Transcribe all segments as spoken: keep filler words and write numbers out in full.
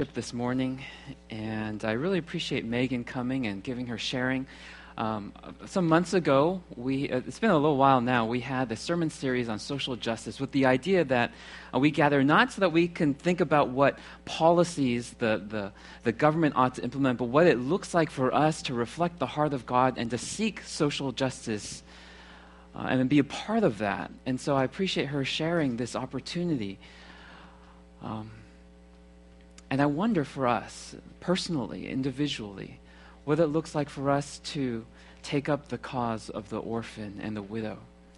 This morning, and I really appreciate Megan coming and giving her sharing. Um, some months ago, we it's been a little while now, we had a sermon series on social justice with the idea that uh, we gather not so that we can think about what policies the, the, the government ought to implement, but what it looks like for us to reflect the heart of God and to seek social justice uh, and be a part of that. And so I appreciate her sharing this opportunity. Um, And I wonder for us, personally, individually, what it looks like for us to take up the cause of the orphan and the widow.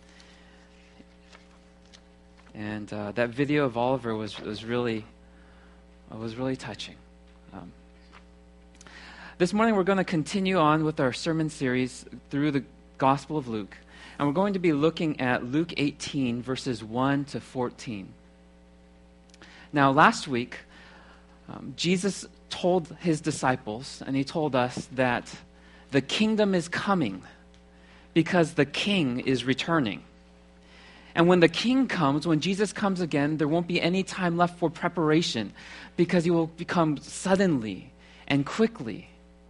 And uh, that video of Oliver was was really uh, was really touching. Um, this morning we're going to continue on with our sermon series through the Gospel of Luke, and we're going to be looking at Luke eighteen, verses one to fourteen. Now, last week, Um, Jesus told his disciples, and he told us that the kingdom is coming because the king is returning. And when the king comes, when Jesus comes again, there won't be any time left for preparation because he will become suddenly and quickly.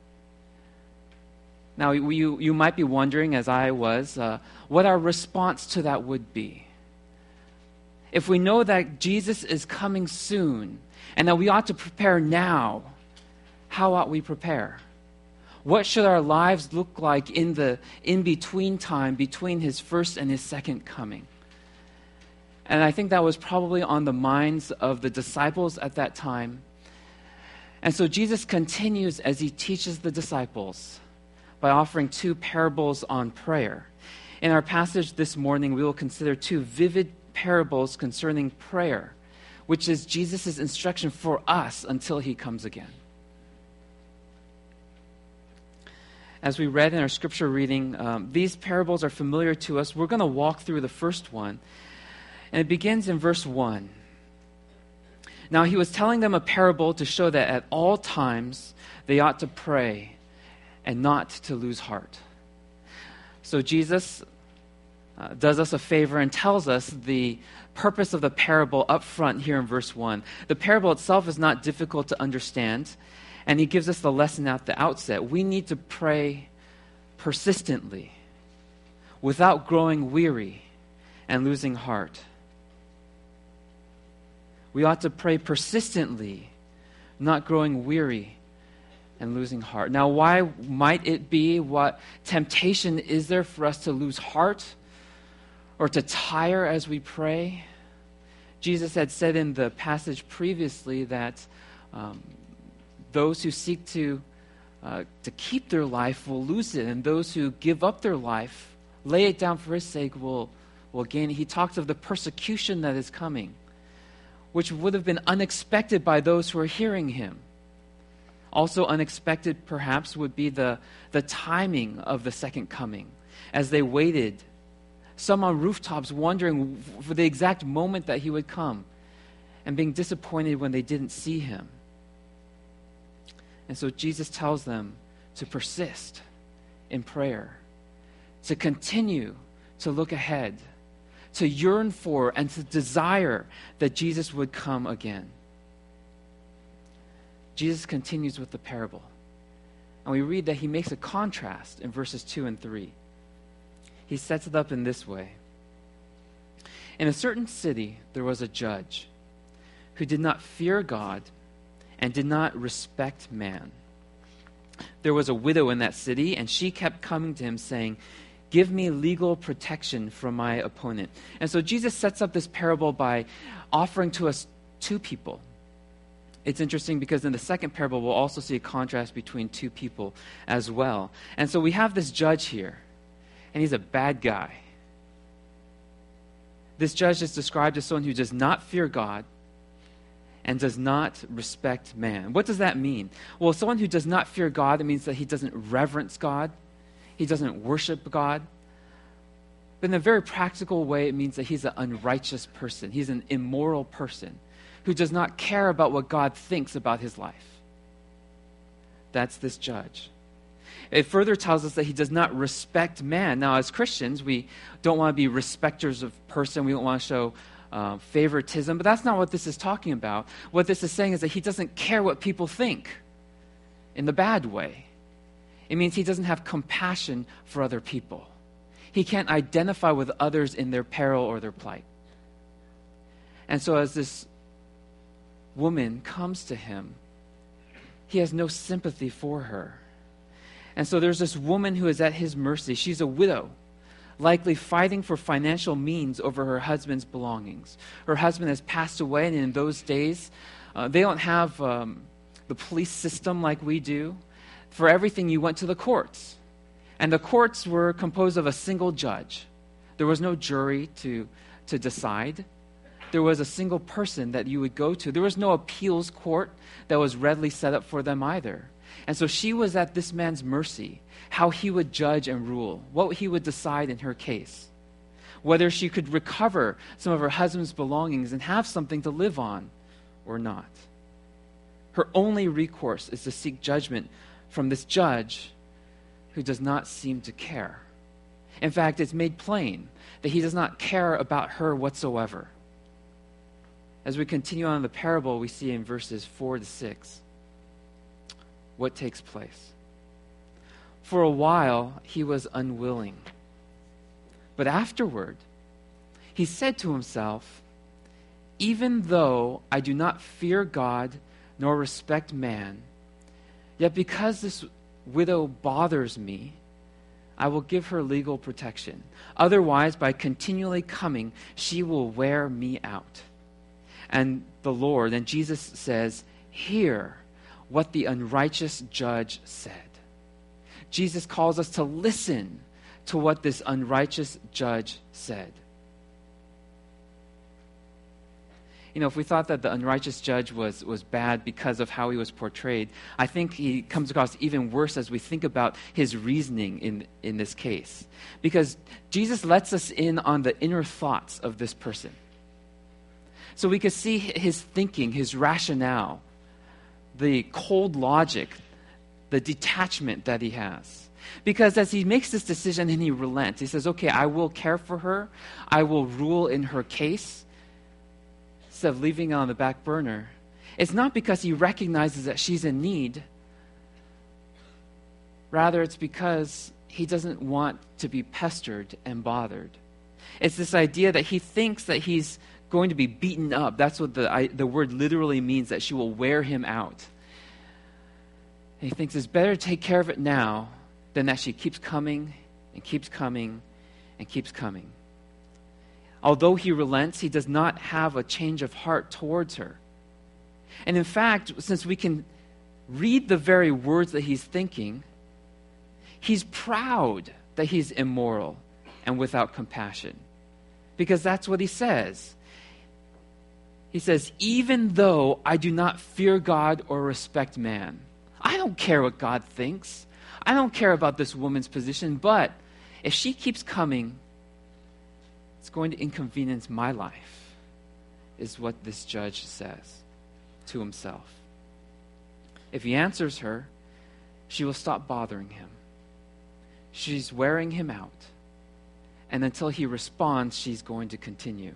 Now, you, you might be wondering, as I was, uh, what our response to that would be. If we know that Jesus is coming soon, and that we ought to prepare now, how ought we prepare? What should our lives look like in the in-between time between his first and his second coming? And I think that was probably on the minds of the disciples at that time. And so Jesus continues as he teaches the disciples by offering two parables on prayer. In our passage this morning, we will consider two vivid parables concerning prayer, which is Jesus' instruction for us until he comes again. As we read in our scripture reading, um, these parables are familiar to us. We're going to walk through the first one, and it begins in verse one. Now he was telling them a parable to show that at all times they ought to pray and not to lose heart. So Jesus Uh, does us a favor and tells us the purpose of the parable up front here in verse one. The parable itself is not difficult to understand, and he gives us the lesson at the outset. We need to pray persistently, without growing weary and losing heart. We ought to pray persistently, not growing weary and losing heart. Now, why might it be? What temptation is there for us to lose heart or to tire as we pray? Jesus had said in the passage previously that um, those who seek to uh, to keep their life will lose it, and those who give up their life, lay it down for his sake, will, will gain it. He talks of the persecution that is coming, which would have been unexpected by those who are hearing him. Also unexpected, perhaps, would be the, the timing of the second coming, as they waited, some on rooftops wondering for the exact moment that he would come, and being disappointed when they didn't see him. And so Jesus tells them to persist in prayer, to continue to look ahead, to yearn for and to desire that Jesus would come again. Jesus continues with the parable, and we read that he makes a contrast in verses two and three. He sets it up in this way. In a certain city, there was a judge who did not fear God and did not respect man. There was a widow in that city, and she kept coming to him saying, "Give me legal protection from my opponent." And so Jesus sets up this parable by offering to us two people. It's interesting because in the second parable, we'll also see a contrast between two people as well. And so we have this judge here, and he's a bad guy. This judge is described as someone who does not fear God and does not respect man. What does that mean? Well, someone who does not fear God, it means that he doesn't reverence God. He doesn't worship God. But in a very practical way, it means that he's an unrighteous person. He's an immoral person who does not care about what God thinks about his life. That's this judge. It further tells us that he does not respect man. Now, as Christians, we don't want to be respecters of person. We don't want to show uh, favoritism, but that's not what this is talking about. What this is saying is that he doesn't care what people think in the bad way. It means he doesn't have compassion for other people. He can't identify with others in their peril or their plight. And so as this woman comes to him, he has no sympathy for her. And so there's this woman who is at his mercy. She's a widow, likely fighting for financial means over her husband's belongings. Her husband has passed away, and in those days, uh, they don't have um, the police system like we do. For everything, you went to the courts. And the courts were composed of a single judge. There was no jury to, to decide. There was a single person that you would go to. There was no appeals court that was readily set up for them either. And so she was at this man's mercy, how he would judge and rule, what he would decide in her case, whether she could recover some of her husband's belongings and have something to live on or not. Her only recourse is to seek judgment from this judge who does not seem to care. In fact, it's made plain that he does not care about her whatsoever. As we continue on in the parable, we see in verses four to six what takes place. For a while, he was unwilling. But afterward, he said to himself, even though I do not fear God nor respect man, yet because this widow bothers me, I will give her legal protection. Otherwise, by continually coming, she will wear me out. And the Lord, and Jesus says, hear what the unrighteous judge said. Jesus calls us to listen to what this unrighteous judge said. You know, if we thought that the unrighteous judge was, was bad because of how he was portrayed, I think he comes across even worse as we think about his reasoning in, in this case. Because Jesus lets us in on the inner thoughts of this person. So we could see his thinking, his rationale, the cold logic, the detachment that he has. Because as he makes this decision and he relents, he says, okay, I will care for her. I will rule in her case. Instead of leaving it on the back burner. It's not because he recognizes that she's in need. Rather, it's because he doesn't want to be pestered and bothered. It's this idea that he thinks that he's going to be beaten up. That's what the, I, the word literally means, that she will wear him out. And he thinks it's better to take care of it now than that she keeps coming and keeps coming and keeps coming. Although he relents, he does not have a change of heart towards her. And in fact, since we can read the very words that he's thinking, he's proud that he's immoral and without compassion. Because that's what he says. He says, even though I do not fear God or respect man. I don't care what God thinks. I don't care about this woman's position, but if she keeps coming, it's going to inconvenience my life, is what this judge says to himself. If he answers her, she will stop bothering him. She's wearing him out. And until he responds, she's going to continue.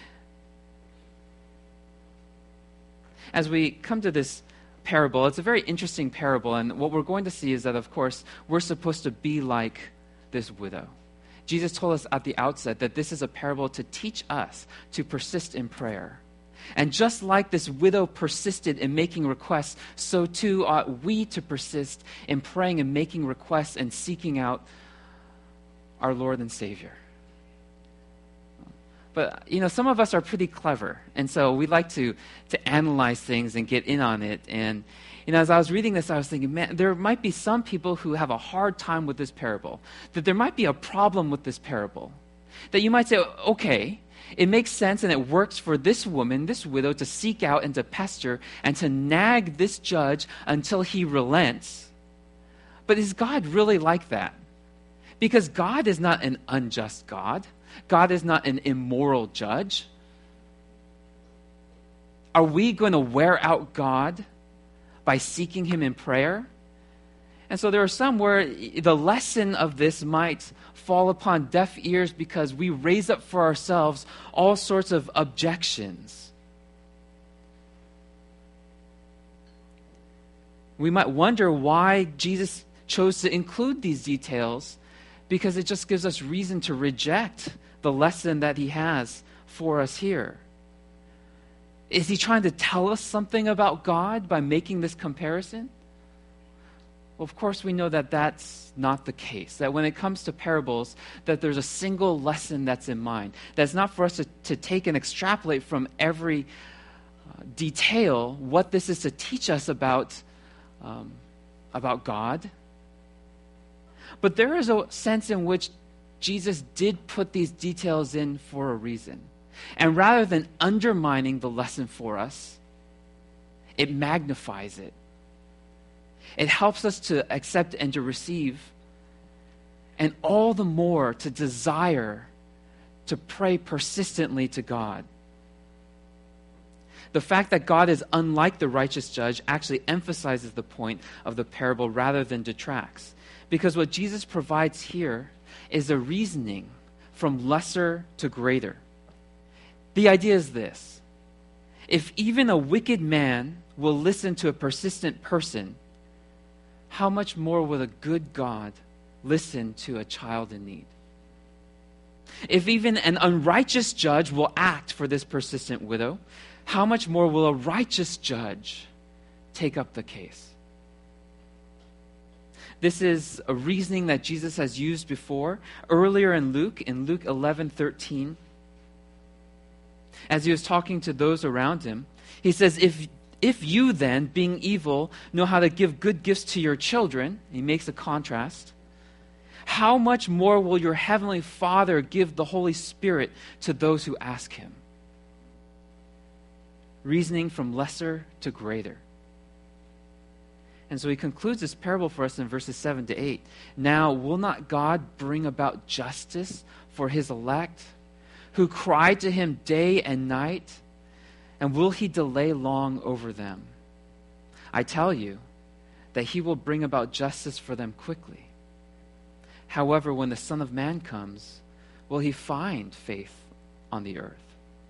As we come to this parable, it's a very interesting parable, and what we're going to see is that, of course, we're supposed to be like this widow. Jesus told us at the outset that this is a parable to teach us to persist in prayer. And just like this widow persisted in making requests, so too ought we to persist in praying and making requests and seeking out our Lord and Savior. But, you know, some of us are pretty clever, and so we like to, to analyze things and get in on it. And, you know, as I was reading this, I was thinking, man, there might be some people who have a hard time with this parable, that there might be a problem with this parable, that you might say, okay, it makes sense and it works for this woman, this widow, to seek out and to pester and to nag this judge until he relents. But is God really like that? Because God is not an unjust God. God is not an immoral judge. Are we going to wear out God by seeking him in prayer? And so there are some where the lesson of this might fall upon deaf ears because we raise up for ourselves all sorts of objections. We might wonder why Jesus chose to include these details, because it just gives us reason to reject the lesson that he has for us here. Is he trying to tell us something about God by making this comparison? Well, of course, we know that that's not the case. That when it comes to parables, that there's a single lesson that's in mind. That's not for us to, to take and extrapolate from every uh, detail what this is to teach us about, um, about God. But there is a sense in which Jesus did put these details in for a reason. And rather than undermining the lesson for us, it magnifies it. It helps us to accept and to receive, and all the more to desire to pray persistently to God. The fact that God is unlike the righteous judge actually emphasizes the point of the parable rather than detracts. Because what Jesus provides here is a reasoning from lesser to greater. The idea is this: if even a wicked man will listen to a persistent person, how much more will a good God listen to a child in need? If even an unrighteous judge will act for this persistent widow, how much more will a righteous judge take up the case? This is a reasoning that Jesus has used before, earlier in Luke, in Luke eleven thirteen. As he was talking to those around him, he says, if If you then, being evil, know how to give good gifts to your children, he makes a contrast, how much more will your heavenly Father give the Holy Spirit to those who ask him? Reasoning from lesser to greater. And so he concludes this parable for us in verses seven to eight. Now, will not God bring about justice for his elect, who cry to him day and night? And will he delay long over them? I tell you that he will bring about justice for them quickly. However, when the Son of Man comes, will he find faith on the earth?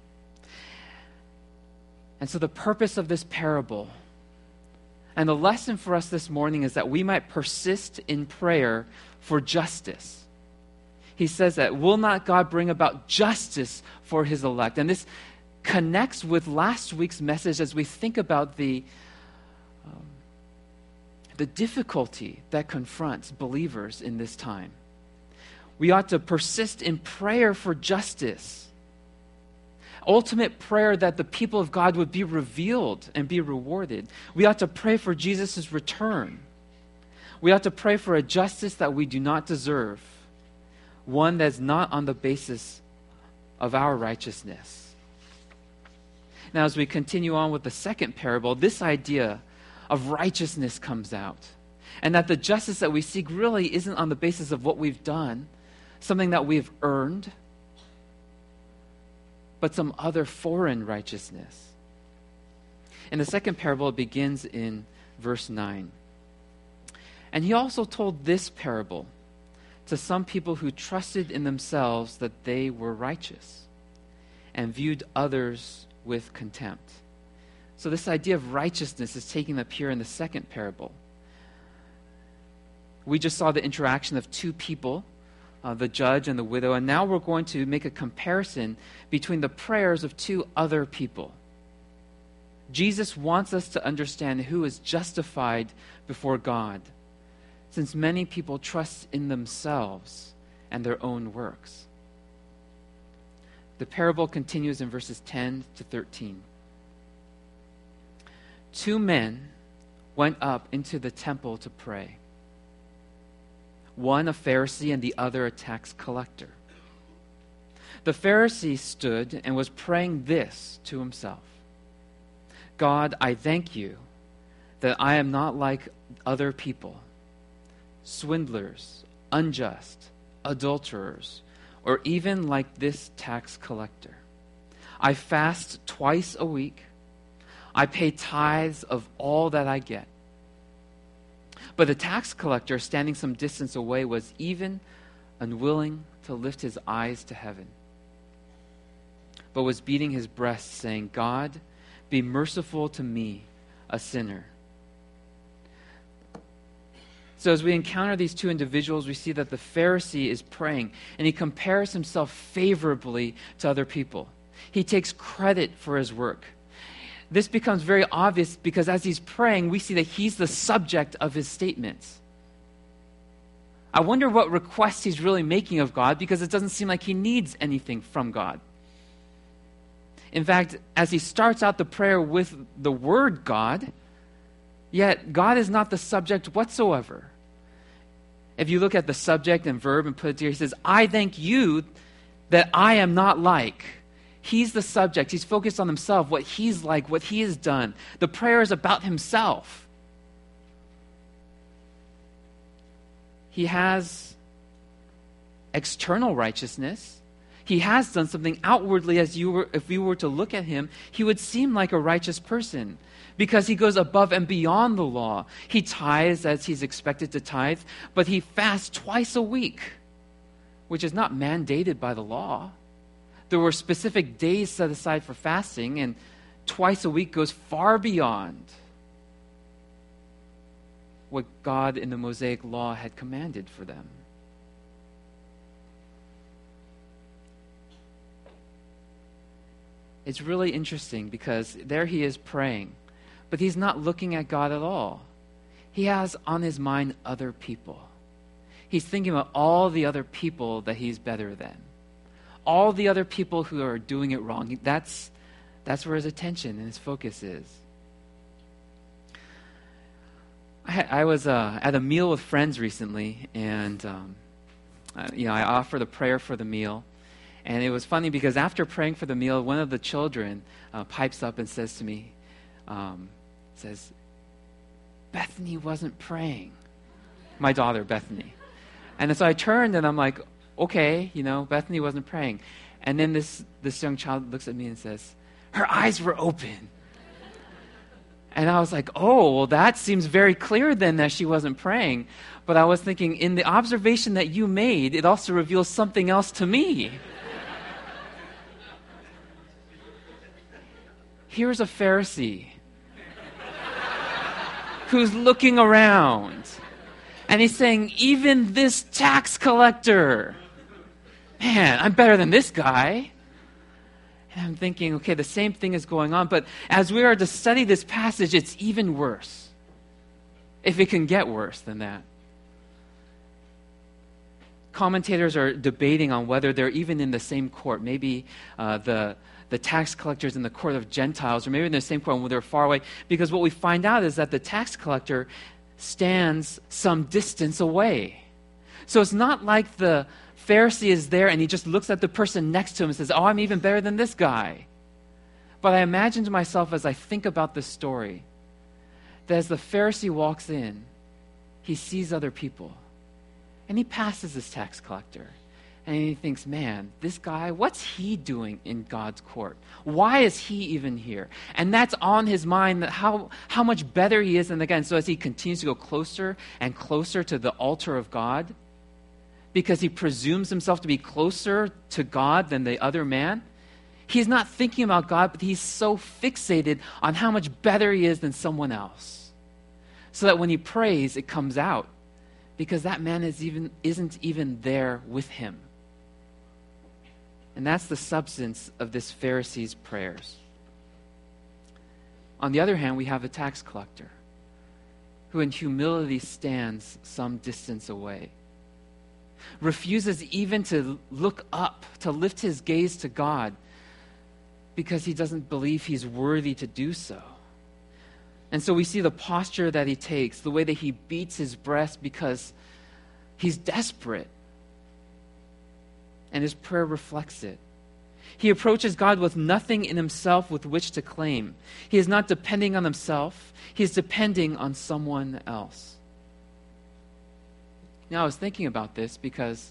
And so the purpose of this parable and the lesson for us this morning is that we might persist in prayer for justice. He says that, will not God bring about justice for his elect? And this connects with last week's message as we think about the, um, the difficulty that confronts believers in this time. We ought to persist in prayer for justice. Ultimate prayer that the people of God would be revealed and be rewarded. We ought to pray for Jesus' return. We ought to pray for a justice that we do not deserve, one that's not on the basis of our righteousness. Now, as we continue on with the second parable, this idea of righteousness comes out. And that the justice that we seek really isn't on the basis of what we've done, something that we've earned, but some other foreign righteousness. In the second parable, it begins in verse nine. And he also told this parable to some people who trusted in themselves that they were righteous and viewed others with contempt. So this idea of righteousness is taking up here in the second parable. We just saw the interaction of two people, uh, the judge and the widow, and now we're going to make a comparison between the prayers of two other people. Jesus wants us to understand who is justified before God, since many people trust in themselves and their own works. The parable continues in verses ten to thirteen. Two men went up into the temple to pray. One a Pharisee and the other a tax collector. The Pharisee stood and was praying this to himself: God, I thank you that I am not like other people, swindlers, unjust, adulterers, or even like this tax collector. I fast twice a week. I pay tithes of all that I get. But the tax collector, standing some distance away, was even unwilling to lift his eyes to heaven, but was beating his breast, saying, God, be merciful to me, a sinner. So as we encounter these two individuals, we see that the Pharisee is praying, and he compares himself favorably to other people. He takes credit for his work. This becomes very obvious because as he's praying, we see that he's the subject of his statements. I wonder what requests he's really making of God, because it doesn't seem like he needs anything from God. In fact, as he starts out the prayer with the word God, yet God is not the subject whatsoever. If you look at the subject and verb and put it together, he says, I thank you that I am not like. He's the subject. He's focused on himself, what he's like, what he has done. The prayer is about himself. He has external righteousness. He has done something outwardly. As you were, if we were to look at him, he would seem like a righteous person because he goes above and beyond the law. He tithes as he's expected to tithe, but he fasts twice a week, which is not mandated by the law. There were specific days set aside for fasting, and twice a week goes far beyond what God in the Mosaic law had commanded for them. It's really interesting because there he is praying, but he's not looking at God at all. He has on his mind other people. He's thinking about all the other people that he's better than. All the other people who are doing it wrong. That's, that's where his attention and his focus is. I, I was uh, at a meal with friends recently, and um, uh, you know, I offered a prayer for the meal. And it was funny because after praying for the meal, one of the children uh, pipes up and says to me, um, says, Bethany wasn't praying. My daughter, Bethany. And so I turned and I'm like, okay, you know, Bethany wasn't praying. And then this, this young child looks at me and says, her eyes were open. And I was like, oh, well, that seems very clear then that she wasn't praying. But I was thinking, in the observation that you made, it also reveals something else to me. Here's a Pharisee who's looking around, and he's saying, even this tax collector, man, I'm better than this guy. And I'm thinking, okay, the same thing is going on, but as we are to study this passage, it's even worse, if it can get worse than that. Commentators are debating on whether they're even in the same court. Maybe uh, the the tax collectors in the court of Gentiles, or maybe in the same court when they're far away. Because what we find out is that the tax collector stands some distance away. So it's not like the Pharisee is there and he just looks at the person next to him and says, oh, I'm even better than this guy. But I imagine to myself as I think about this story, that as the Pharisee walks in, he sees other people. And he passes this tax collector. And he thinks, man, this guy, what's he doing in God's court? Why is he even here? And that's on his mind, that how, how much better he is than the guy. And so as he continues to go closer and closer to the altar of God, because he presumes himself to be closer to God than the other man, he's not thinking about God, but he's so fixated on how much better he is than someone else. So that when he prays, it comes out, because that man is even, isn't even there with him. And that's the substance of this Pharisee's prayers. On the other hand, we have a tax collector who in humility stands some distance away, refuses even to look up, to lift his gaze to God, because he doesn't believe he's worthy to do so. And so we see the posture that he takes, the way that he beats his breast because he's desperate. And his prayer reflects it. He approaches God with nothing in himself with which to claim. He is not depending on himself. He is depending on someone else. Now, I was thinking about this because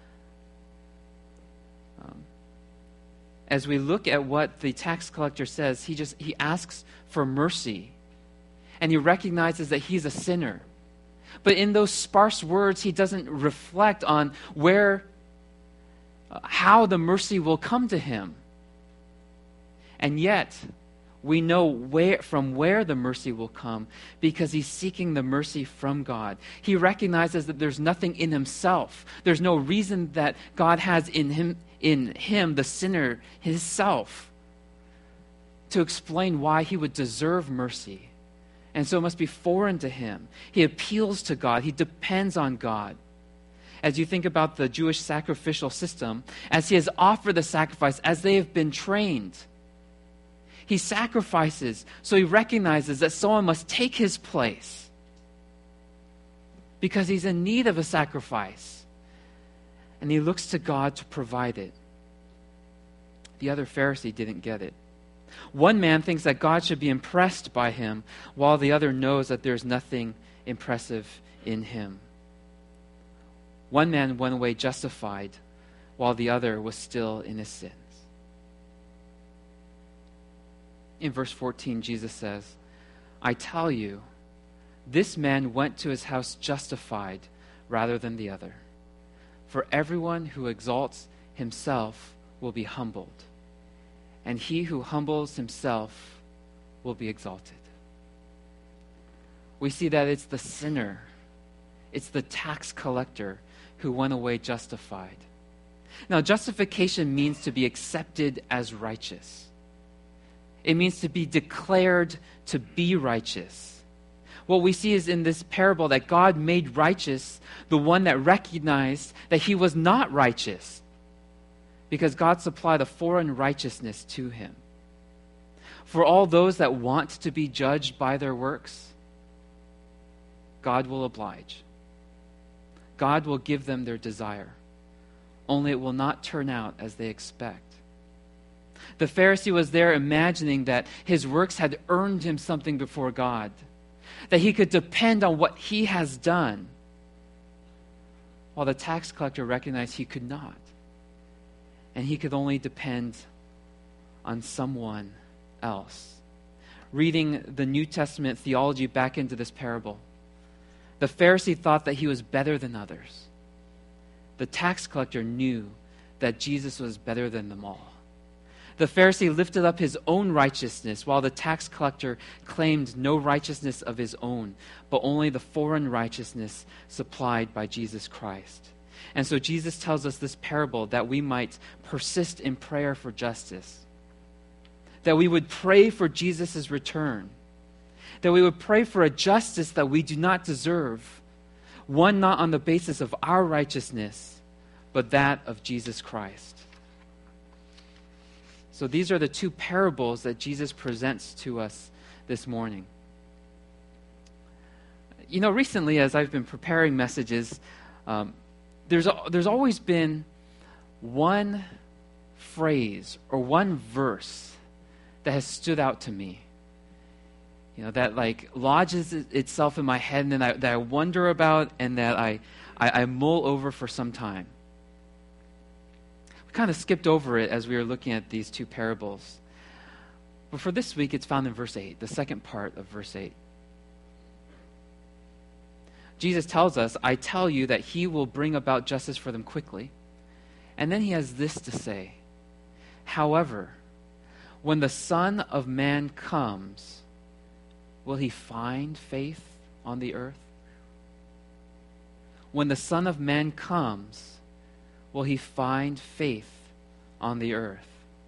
um, as we look at what the tax collector says, he just he asks for mercy. And he recognizes that he's a sinner. But in those sparse words, he doesn't reflect on where, uh, how the mercy will come to him. And yet, we know where, from where the mercy will come, because he's seeking the mercy from God. He recognizes that there's nothing in himself. There's no reason that God has in him, in him, the sinner, himself, to explain why he would deserve mercy. And so it must be foreign to him. He appeals to God. He depends on God. As you think about the Jewish sacrificial system, as he has offered the sacrifice, as they have been trained, he sacrifices, so he recognizes that someone must take his place because he's in need of a sacrifice. And he looks to God to provide it. The other Pharisee didn't get it. One man thinks that God should be impressed by him, while the other knows that there's nothing impressive in him. One man went away justified, while the other was still in his sins. In verse fourteen, Jesus says, I tell you, this man went to his house justified rather than the other. For everyone who exalts himself will be humbled, and he who humbles himself will be exalted. We see that it's the sinner, it's the tax collector who went away justified. Now, justification means to be accepted as righteous. It means to be declared to be righteous. What we see is in this parable that God made righteous the one that recognized that he was not righteous, because God supplied a foreign righteousness to him. For all those that want to be judged by their works, God will oblige. God will give them their desire, only it will not turn out as they expect. The Pharisee was there imagining that his works had earned him something before God, that he could depend on what he has done, while the tax collector recognized he could not, and he could only depend on someone else. Reading the New Testament theology back into this parable, the Pharisee thought that he was better than others. The tax collector knew that Jesus was better than them all. The Pharisee lifted up his own righteousness, while the tax collector claimed no righteousness of his own, but only the foreign righteousness supplied by Jesus Christ. And so Jesus tells us this parable that we might persist in prayer for justice, that we would pray for Jesus' return, that we would pray for a justice that we do not deserve, one not on the basis of our righteousness, but that of Jesus Christ. So these are the two parables that Jesus presents to us this morning. You know, recently as I've been preparing messages, um, there's there's always been one phrase or one verse that has stood out to me. You know, that like lodges itself in my head, and then I, that I wonder about, and that I, I, I mull over for some time. We kind of skipped over it as we were looking at these two parables. But for this week, it's found in verse eight, the second part of verse eight. Jesus tells us, I tell you that he will bring about justice for them quickly. And then he has this to say, however, when the Son of Man comes, will he find faith on the earth? When the Son of Man comes, will he find faith on the earth?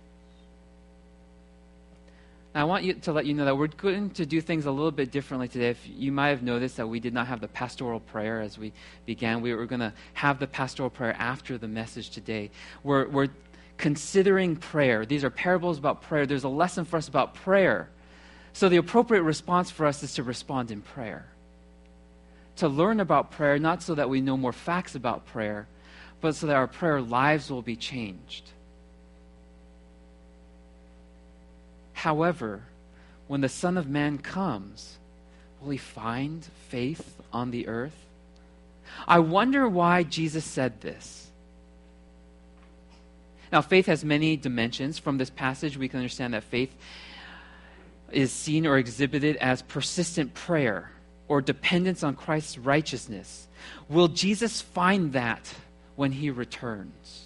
Now, I want you to let you know that we're going to do things a little bit differently today. If you might have noticed that we did not have the pastoral prayer as we began. We were going to have the pastoral prayer after the message today. We're, we're considering prayer. These are parables about prayer. There's a lesson for us about prayer. So the appropriate response for us is to respond in prayer. To learn about prayer, not so that we know more facts about prayer, but so that our prayer lives will be changed. However, when the Son of Man comes, will he find faith on the earth? I wonder why Jesus said this. Now, faith has many dimensions. From this passage, we can understand that faith is seen or exhibited as persistent prayer. or dependence on Christ's righteousness? Will Jesus find that when he returns?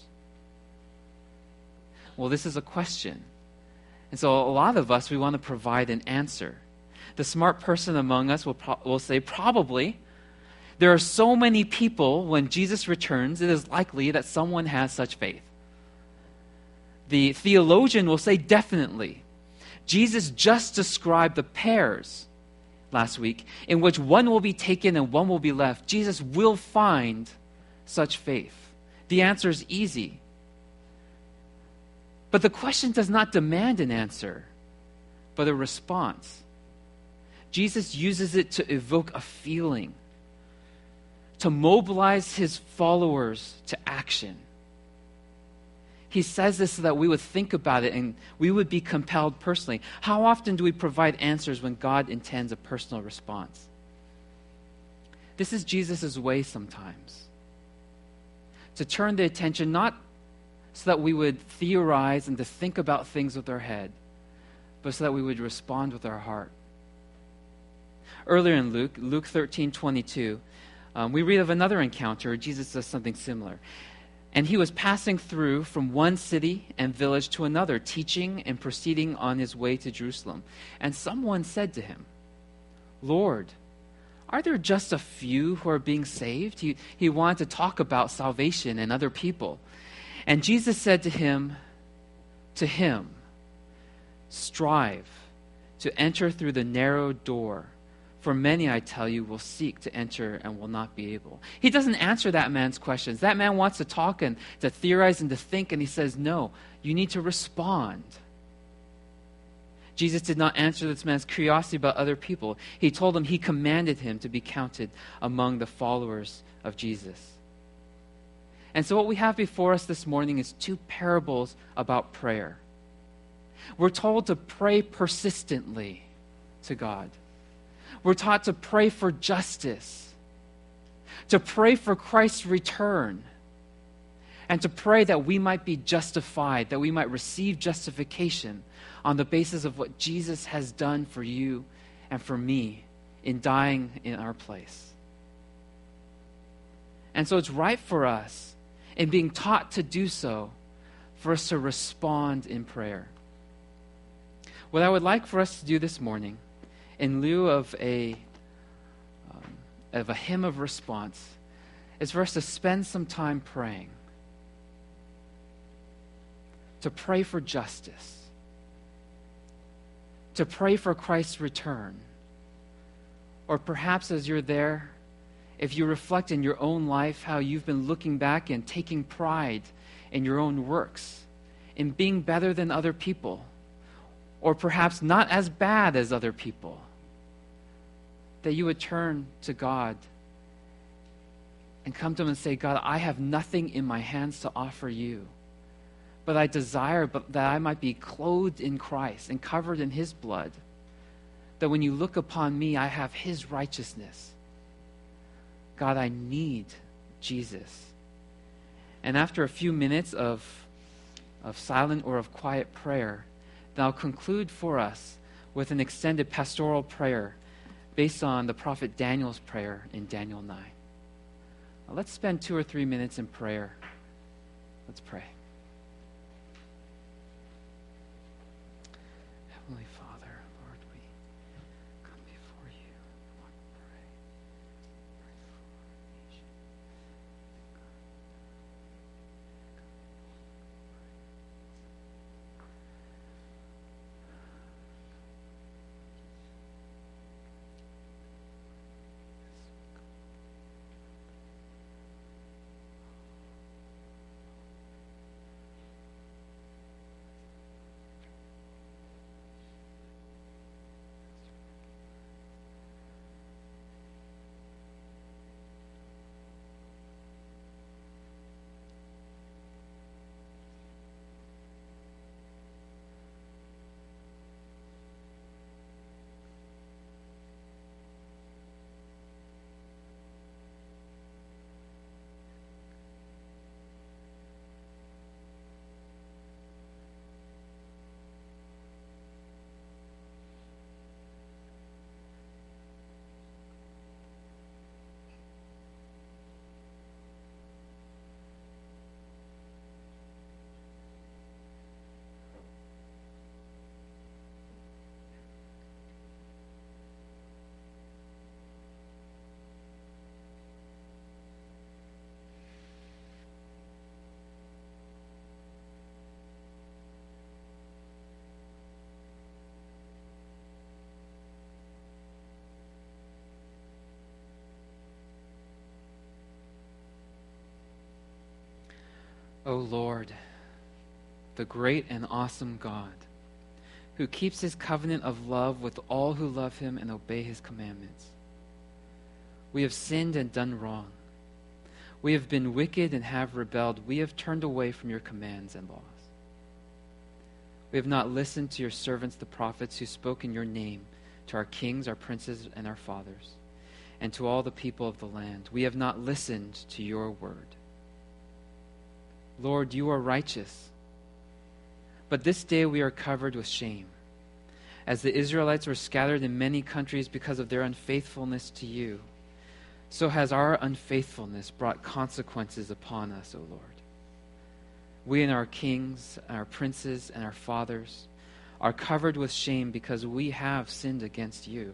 Well, this is a question. And so a lot of us, we want to provide an answer. The smart person among us will, pro- will say, probably. There are so many people when Jesus returns, it is likely that someone has such faith. The theologian will say, definitely. Jesus just described the pairs last week in which one will be taken and one will be left. Jesus will find such faith. The answer is easy. But the question does not demand an answer, but a response. Jesus uses it to evoke a feeling, to mobilize his followers to action. He says this so that we would think about it and we would be compelled personally. How often do we provide answers when God intends a personal response? This is Jesus' way sometimes. To turn the attention not so that we would theorize and to think about things with our head, but so that we would respond with our heart. Earlier in Luke, Luke thirteen twenty-two, um, we read of another encounter where Jesus does something similar. And he was passing through from one city and village to another, teaching and proceeding on his way to Jerusalem. And someone said to him, Lord, are there just a few who are being saved? He, he wanted to talk about salvation and other people. And Jesus said to him, to him, strive to enter through the narrow door. For many, I tell you, will seek to enter and will not be able. He doesn't answer that man's questions. That man wants to talk and to theorize and to think, and he says, no, you need to respond. Jesus did not answer this man's curiosity about other people. He told him, he commanded him to be counted among the followers of Jesus. And so what we have before us this morning is two parables about prayer. We're told to pray persistently to God. We're taught to pray for justice, to pray for Christ's return, and to pray that we might be justified, that we might receive justification on the basis of what Jesus has done for you and for me in dying in our place. And so it's right for us, in being taught to do so, for us to respond in prayer. What I would like for us to do this morning, in lieu of a um, of a hymn of response, is for us to spend some time praying. To pray for justice. To pray for Christ's return. Or perhaps as you're there, if you reflect in your own life how you've been looking back and taking pride in your own works, in being better than other people, or perhaps not as bad as other people, that you would turn to God and come to him and say, God, I have nothing in my hands to offer you, but I desire but that I might be clothed in Christ and covered in his blood, that when you look upon me, I have his righteousness. God, I need Jesus. And after a few minutes of, of silent or of quiet prayer, then I'll conclude for us with an extended pastoral prayer based on the prophet Daniel's prayer in Daniel nine. Now let's spend two or three minutes in prayer. Let's pray. Heavenly Father, Lord, we come before you. We want to pray. Pray for our nation. O Lord, the great and awesome God, who keeps his covenant of love with all who love him and obey his commandments. We have sinned and done wrong. We have been wicked and have rebelled. We have turned away from your commands and laws. We have not listened to your servants, the prophets, who spoke in your name to our kings, our princes, and our fathers, and to all the people of the land. We have not listened to your word. Lord, you are righteous. But this day we are covered with shame, as the Israelites were scattered in many countries because of their unfaithfulness to you. So has our unfaithfulness brought consequences upon us, O Lord. We and our kings, our princes, and our fathers are covered with shame because we have sinned against you.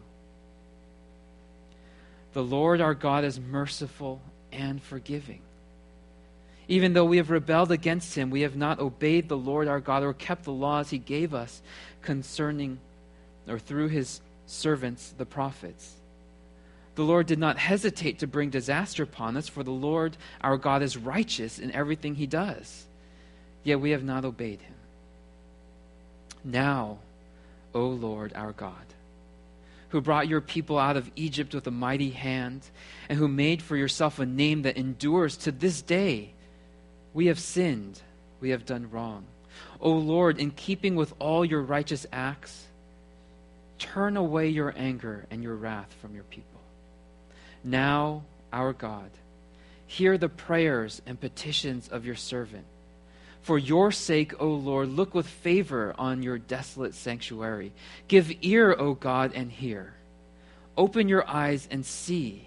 The Lord our God is merciful and forgiving. Even though we have rebelled against him, we have not obeyed the Lord our God or kept the laws he gave us concerning or through his servants, the prophets. The Lord did not hesitate to bring disaster upon us, for the Lord our God is righteous in everything he does. Yet we have not obeyed him. Now, O Lord our God, who brought your people out of Egypt with a mighty hand, and who made for yourself a name that endures to this day, we have sinned, we have done wrong. O Lord, in keeping with all your righteous acts, turn away your anger and your wrath from your people. Now, our God, hear the prayers and petitions of your servant. For your sake, O Lord, look with favor on your desolate sanctuary. Give ear, O God, and hear. Open your eyes and see.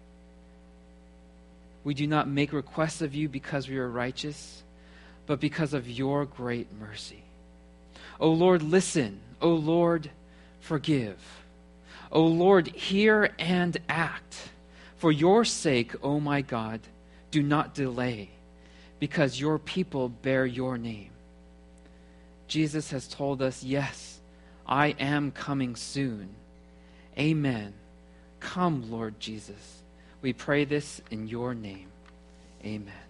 We do not make requests of you because we are righteous, but because of your great mercy. O Lord, listen. O Lord, forgive. O Lord, hear and act. For your sake, O my God, do not delay, because your people bear your name. Jesus has told us, yes, I am coming soon. Amen. Come, Lord Jesus. We pray this in your name. Amen.